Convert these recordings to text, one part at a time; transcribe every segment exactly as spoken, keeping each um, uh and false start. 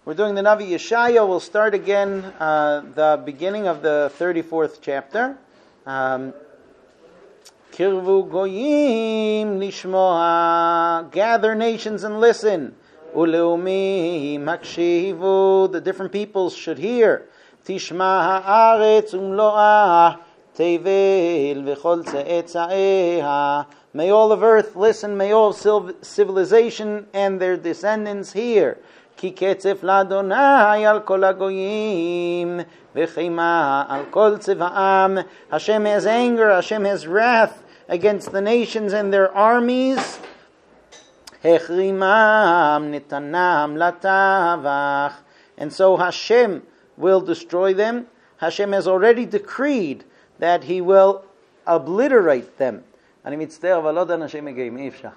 We're doing the Navi Yeshaya. We'll start again uh, the beginning of the thirty-fourth chapter. Um, Kirvu goyim lishmoa, gather nations and listen. Uleumi makshivu, the different peoples should hear. Tishma haaretz umloa, tevel v'chol tze'etzaeha. May all of earth listen, may all civilization and their descendants hear. Ki ketzef ladonai al kol hagoyim v'chema al kol tziva'am. Hashem has anger, Hashem has wrath against the nations and their armies. Hechrimam nitanam latavach. And so Hashem will destroy them. Hashem has already decreed that He will obliterate them. אני מצטער, אבל לא יודע אנשים מגיעים, אי אפשר.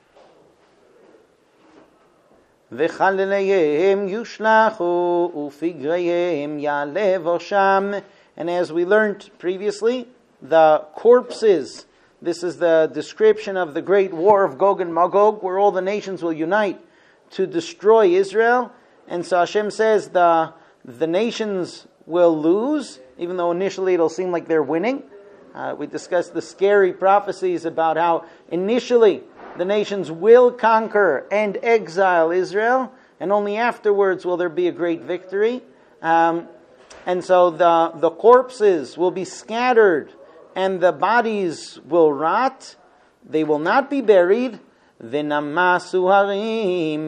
וחלליהם יושלחו ופגריהם יעלה בראשם. And as we learned previously, the corpses, this is the description of the great war of Gog and Magog, where all the nations will unite to destroy Israel. And so Hashem says the, the nations will lose, even though initially it'll seem like they're winning. Uh, we discussed the scary prophecies about how initially the nations will conquer and exile Israel, and only afterwards will there be a great victory. Um, and so the, the corpses will be scattered, and the bodies will rot. They will not be buried. V'namasu harim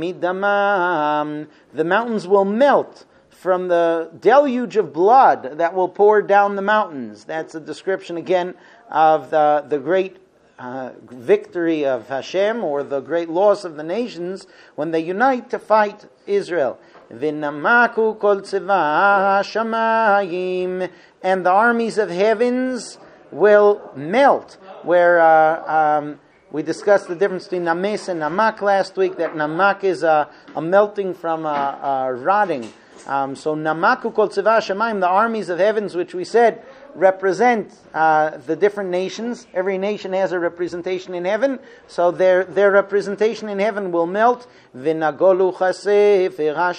midamam. The mountains will melt from the deluge of blood that will pour down the mountains. That's a description again of the, the great uh, victory of Hashem, or the great loss of the nations when they unite to fight Israel. V'namaku kol tzeva hashamayim. And the armies of heavens will melt. Where uh, um, we discussed the difference between names and namak last week, that namak is a, a melting from a, a rotting. Um, so Namaku Kol Tzeva Shamayim, the armies of heavens, which we said represent uh, the different nations. Every nation has a representation in heaven, so their their representation in heaven will melt. V'nagolu Chasef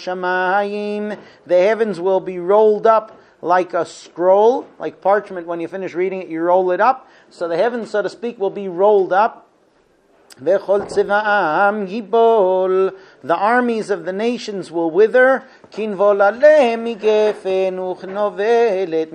Hashamayim, the heavens will be rolled up like a scroll, like parchment. When you finish reading it, you roll it up. So the heavens, so to speak, will be rolled up. V'chol tziva'am yibol, the armies of the nations will wither. Kinvol aleh migefen uchnovelet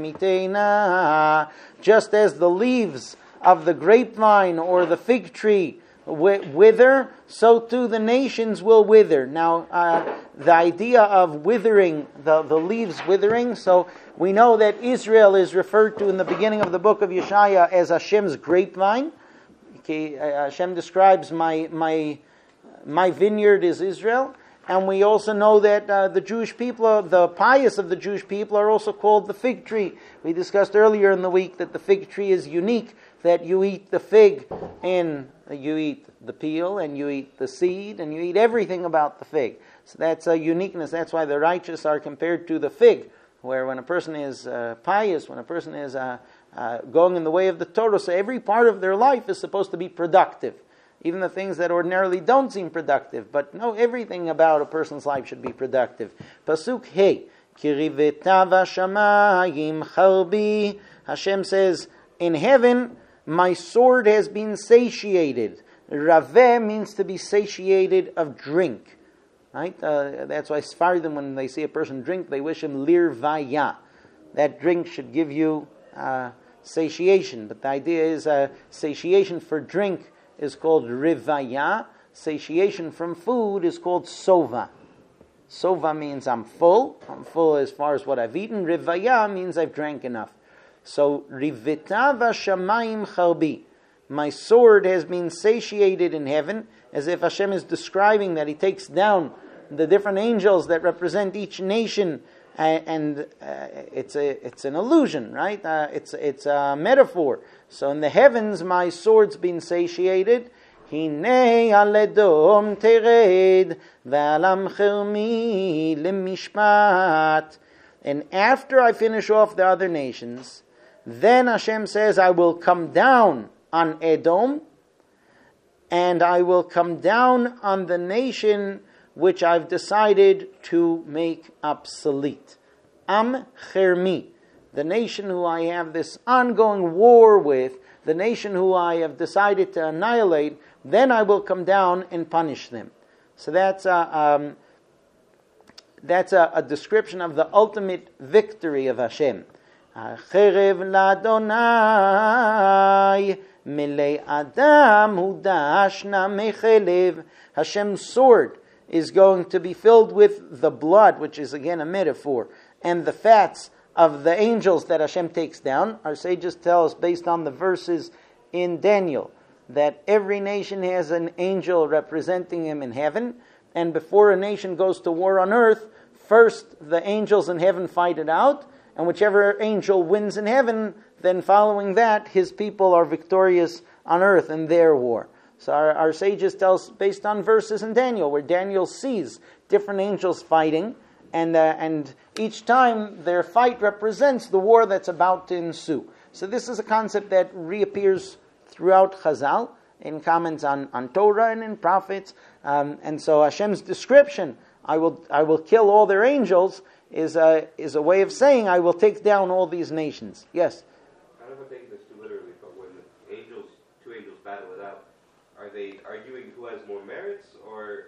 miteina, just as the leaves of the grapevine or the fig tree wither, so too the nations will wither. Now, uh, the idea of withering, the, the leaves withering, so we know that Israel is referred to in the beginning of the book of Yeshaya as Hashem's grapevine. Okay, Hashem describes my my my vineyard is Israel, and we also know that uh, the Jewish people, the pious of the Jewish people, are also called the fig tree. We discussed earlier in the week that the fig tree is unique, that you eat the fig and you eat the peel and you eat the seed and you eat everything about the fig. So that's a uniqueness. That's why the righteous are compared to the fig, where when a person is uh, pious, when a person is uh, Uh, going in the way of the Torah, so every part of their life is supposed to be productive, even the things that ordinarily don't seem productive. But no, everything about a person's life should be productive. Pasuk Hey, Kiriveta v'shamayim charbi. Hashem says, in heaven, my sword has been satiated. Raveh means to be satiated of drink. Right? Uh, that's why Sfardim, when they see a person drink, they wish him lir vaya. That drink should give you Uh, satiation, but the idea is uh, satiation for drink is called rivaya. Satiation from food is called sova. Sova means I'm full. I'm full as far as what I've eaten. Rivaya means I've drank enough. So rivita vashamayim charbi, my sword has been satiated in heaven, as if Hashem is describing that He takes down the different angels that represent each nation. Uh, and uh, it's a it's an illusion, right? Uh, it's it's a metaphor. So in the heavens, my sword's been satiated. Hinei aledom tered v'alam chermi lemishpat. And after I finish off the other nations, then Hashem says, I will come down on Edom, and I will come down on the nation which I've decided to make obsolete. Am Chermi, the nation who I have this ongoing war with, the nation who I have decided to annihilate, then I will come down and punish them. So that's a, um, that's a, a description of the ultimate victory of Hashem. Cherev ladonai milei adam hudashna mechelev. Hashem's sword is going to be filled with the blood, which is again a metaphor, and the fats of the angels that Hashem takes down. Our sages tell us, based on the verses in Daniel, that every nation has an angel representing him in heaven, and before a nation goes to war on earth, first the angels in heaven fight it out, and whichever angel wins in heaven, then following that, his people are victorious on earth in their war. So our, our sages tell us, based on verses in Daniel, where Daniel sees different angels fighting, and uh, and each time their fight represents the war that's about to ensue. So this is a concept that reappears throughout Chazal, in comments on, on Torah and in prophets. Um, and so Hashem's description, I will I will kill all their angels, is a, is a way of saying, I will take down all these nations. Yes? I don't know if I'm taking this too literally, but when the angels, two angels battle it out, are they arguing who has more merits, or...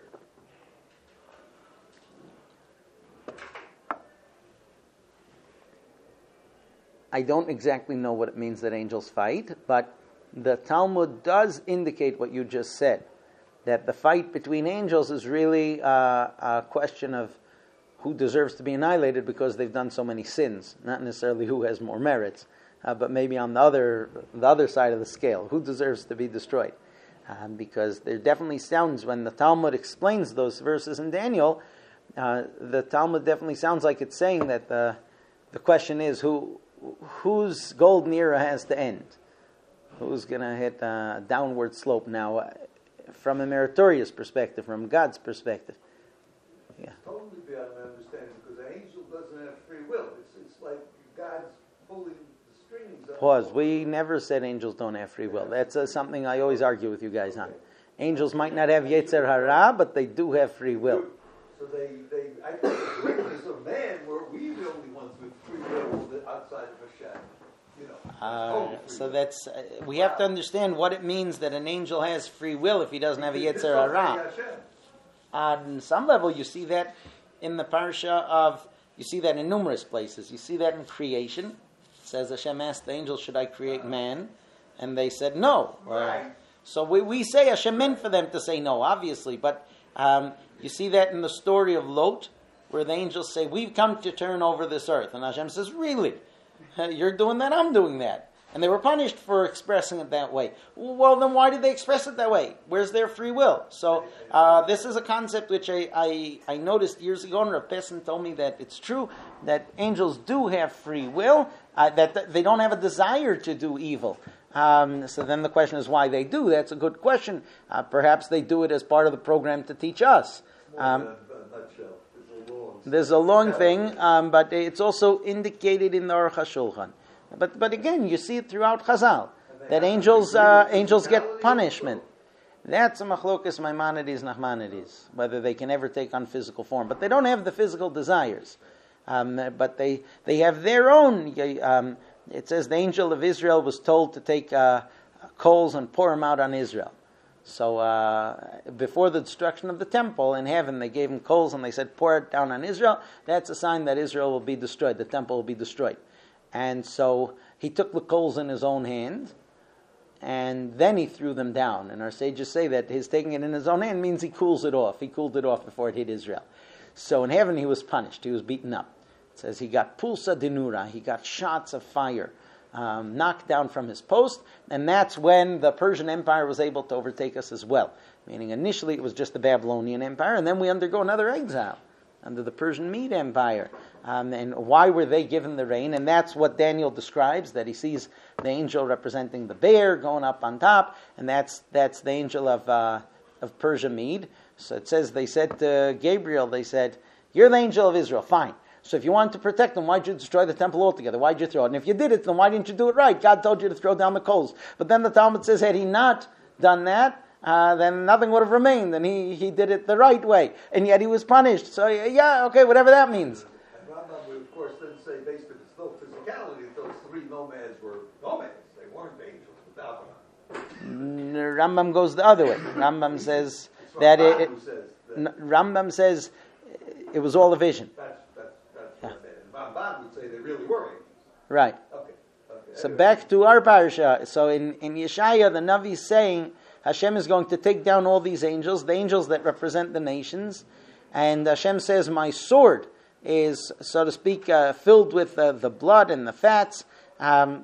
I don't exactly know what it means that angels fight, but the Talmud does indicate what you just said, that the fight between angels is really uh, a question of who deserves to be annihilated because they've done so many sins, not necessarily who has more merits, uh, but maybe on the other the other side of the scale, who deserves to be destroyed. Um, because there definitely sounds, when the Talmud explains those verses in Daniel, uh, the Talmud definitely sounds like it's saying that the the question is who whose golden era has to end, who's going to hit a downward slope now, uh, from a meritorious perspective, from God's perspective. Yeah. Totally beyond my understanding, because an angel doesn't have free will. It's it's like God's pulling the strings. Pause. We never said angels don't have free will. That's uh, something I always argue with you guys on. Angels might not have Yetzer Hara, but they do have free will. So they, they I think the greatness of man, were we the only ones with free will outside of Hashem. You know. Uh, so that's uh, we have to understand what it means that an angel has free will if he doesn't have a Yetzer Hara. On some level, you see that in the parsha of, you see that in numerous places. You see that in creation. It says Hashem asked the angels, should I create man? And they said no. Right. Uh, so we, we say Hashem meant for them to say no, obviously. But um, you see that in the story of Lot, where the angels say, we've come to turn over this earth. And Hashem says, really? You're doing that, I'm doing that. And they were punished for expressing it that way. Well, then why did they express it that way? Where's their free will? So uh, this is a concept which I, I, I noticed years ago, and Rav Pessin told me that it's true, that angels do have free will, uh, that th- they don't have a desire to do evil. Um, so then the question is why they do. That's a good question. Uh, perhaps they do it as part of the program to teach us. Um, there's a long thing, um, but it's also indicated in the Aruch HaShulchan. But but again, you see it throughout Chazal, that angels uh, angels get punishment. That's a machlokas Maimonides Nachmanides, whether they can ever take on physical form. But they don't have the physical desires. Um, but they, they have their own. Um, it says the angel of Israel was told to take uh, coals and pour them out on Israel. So uh, before the destruction of the temple in heaven, they gave him coals and they said, pour it down on Israel. That's a sign that Israel will be destroyed. The temple will be destroyed. And so he took the coals in his own hand, and then he threw them down. And our sages say that his taking it in his own hand means he cools it off. He cooled it off before it hit Israel. So in heaven he was punished. He was beaten up. It says he got pulsa dinura. He got shots of fire, um, knocked down from his post. And that's when the Persian Empire was able to overtake us as well. Meaning initially it was just the Babylonian Empire, and then we undergo another exile under the Persian Mede Empire. Um, and why were they given the reign? And that's what Daniel describes, that he sees the angel representing the bear going up on top, and that's that's the angel of uh, of Persia Mede. So it says, they said to Gabriel, they said, you're the angel of Israel, fine. So if you wanted to protect them, why'd you destroy the temple altogether? Why'd you throw it? And if you did it, then why didn't you do it right? God told you to throw down the coals. But then the Talmud says, had he not done that, uh, then nothing would have remained, and he, he did it the right way, and yet he was punished. So yeah, okay, whatever that means. And Rambam would, of course, then say, based on its no physicality, those three nomads were nomads. They weren't angels without them. Rambam goes the other way. Rambam says that it, it says that Rambam says it was all a vision. That's, that's, that's what I meant. And Rambam would say they really were angels. Right. Okay. okay. So Anyway. back to our parasha. So in, in Yeshaya, the Navi is saying Hashem is going to take down all these angels, the angels that represent the nations, and Hashem says, my sword is, so to speak, uh, filled with uh, the blood and the fats. Um,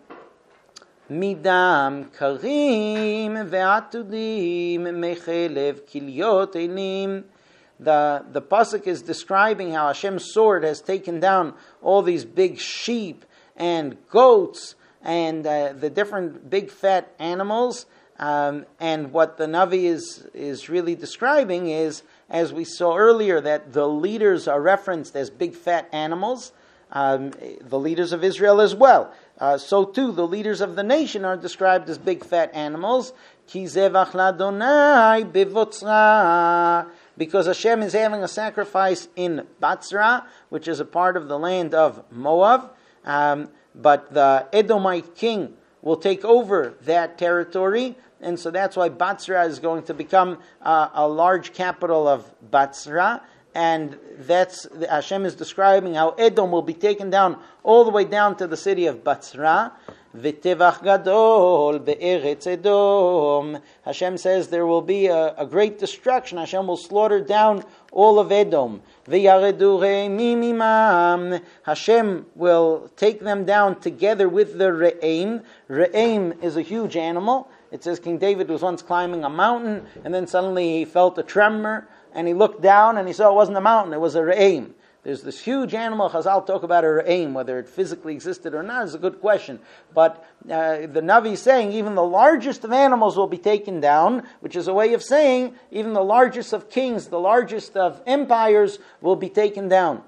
Midam karim ve'atudim mechelev kilyot elim. The the pasuk is describing how Hashem's sword has taken down all these big sheep and goats and uh, the different big fat animals. Um, and what the Navi is is really describing is, as we saw earlier, that the leaders are referenced as big fat animals. Um, the leaders of Israel as well. Uh, so too, the leaders of the nation are described as big fat animals. Ki zevach l'Adonai bevotzra. Because Hashem is having a sacrifice in Batzra, which is a part of the land of Moab. Um, but the Edomite king will take over that territory. And so that's why Batzra is going to become uh, a large capital of Batzra. And that's, Hashem is describing how Edom will be taken down all the way down to the city of Batzra. V'tevach gadol be'eretz Edom. Hashem says there will be a, a great destruction. Hashem will slaughter down all of Edom. V'yaredu re'emim imam. Hashem will take them down together with the re'em. Re'em is a huge animal. It says King David was once climbing a mountain, and then suddenly he felt a tremor, and he looked down, and he saw it wasn't a mountain, it was a re'em. There's this huge animal, Chazal talk about a re'em, whether it physically existed or not is a good question. But uh, the Navi is saying even the largest of animals will be taken down, which is a way of saying even the largest of kings, the largest of empires will be taken down.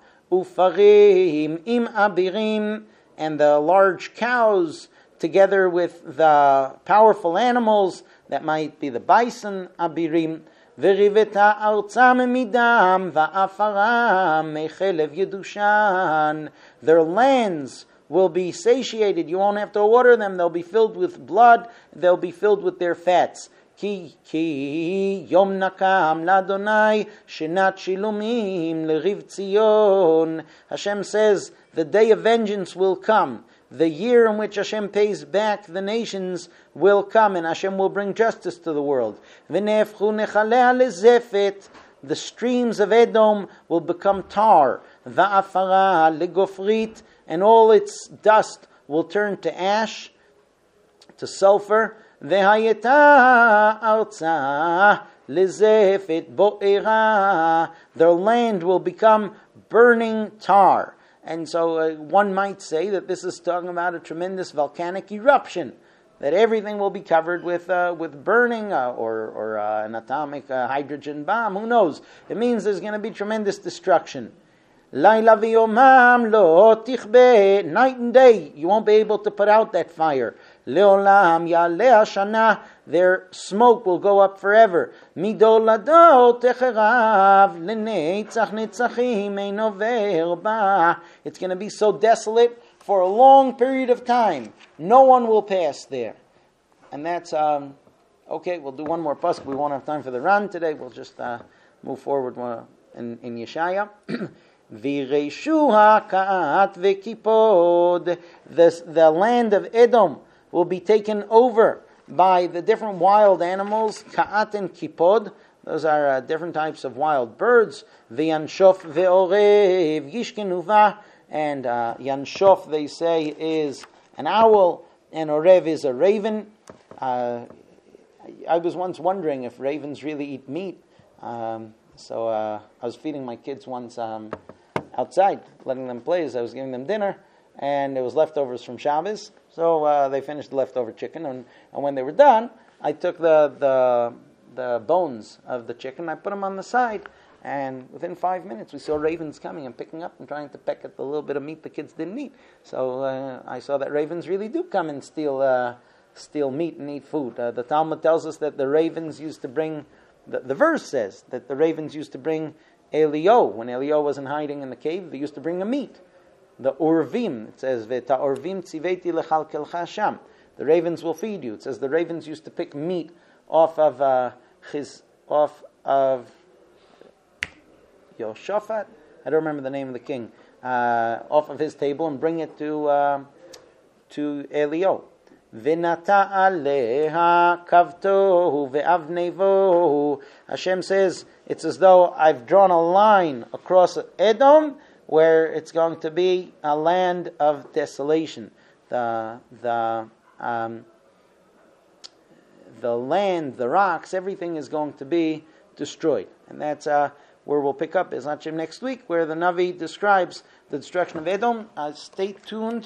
Ufarim im abirim, and the large cows together with the powerful animals, that might be the bison, abirim. V'riveta artzam midam va'afaram mechelev yedushan. Their lands will be satiated. You won't have to water them. They'll be filled with blood. They'll be filled with their fats. Ki ki yom nakam ladonai shenat shilumim leriv tzion. Hashem says the day of vengeance will come. The year in which Hashem pays back the nations will come, and Hashem will bring justice to the world. The streams of Edom will become tar. And all its dust will turn to ash, to sulfur. Their land will become burning tar. And so uh, one might say that this is talking about a tremendous volcanic eruption, that everything will be covered with uh, with burning uh, or, or uh, an atomic uh, hydrogen bomb. Who knows? It means there's going to be tremendous destruction. Laila v'yomam lo tichbe. Night and day, you won't be able to put out that fire. Leolam yaleh hashana. Their smoke will go up forever. Midol lado techerav lenetzach netzachim eino verba. It's going to be so desolate for a long period of time. No one will pass there. And that's, um, okay, we'll do one more pasuk. We won't have time for the run today. We'll just uh, move forward in, in Yeshaya. V'reishu ha'ka'at v'kipod. The land of Edom will be taken over by the different wild animals, ka'at and kipod. Those are uh, different types of wild birds. V'yanshof ve'orev yishkenuva. And uh, yanshof, they say, is an owl, and orev is a raven. Uh, I was once wondering if ravens really eat meat. Um, so uh, I was feeding my kids once um, outside, letting them play as I was giving them dinner, and it was leftovers from Shabbos. So uh, they finished the leftover chicken, and, and when they were done, I took the, the the bones of the chicken, I put them on the side, and within five minutes we saw ravens coming and picking up and trying to peck at the little bit of meat the kids didn't eat. So uh, I saw that ravens really do come and steal uh, steal meat and eat food. Uh, the Talmud tells us that the ravens used to bring, the, the verse says that the ravens used to bring Elio. When Elio wasn't hiding in the cave, they used to bring a meat. The Urvim, it says, Veta Urvim tziveti lechalkelcha sham. The ravens will feed you. It says the ravens used to pick meat off of uh, his, off of Yoshaphat. I don't remember the name of the king. Uh, off of his table and bring it to uh, to Elio. V'nata aleha kavtohu ve'avnevohu. Hashem says it's as though I've drawn a line across Edom where it's going to be a land of desolation. The the um, the land, the rocks, everything is going to be destroyed, and that's uh, where we'll pick up Hashem next week, where the Navi describes the destruction of Edom. Uh, stay tuned.